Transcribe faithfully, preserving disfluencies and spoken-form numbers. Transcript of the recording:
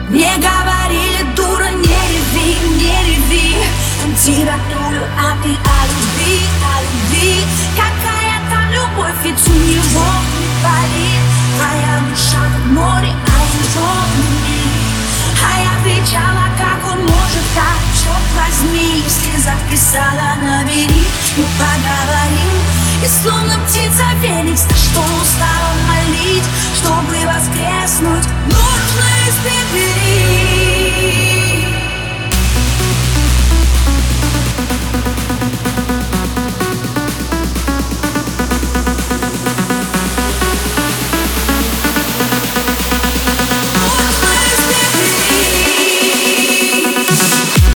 Мне говорили, дура, не реви, не реви. Температуру, а ты о любви, о любви. Какая там любовь, ведь у него не болит. Твоя душа как море, а его нет. А я кричала, как он может так, черт возьми. Если записала, набери и поговорим. И словно птица Феникс, на что устала молить, чтобы воскреснуть, нужно испепелить.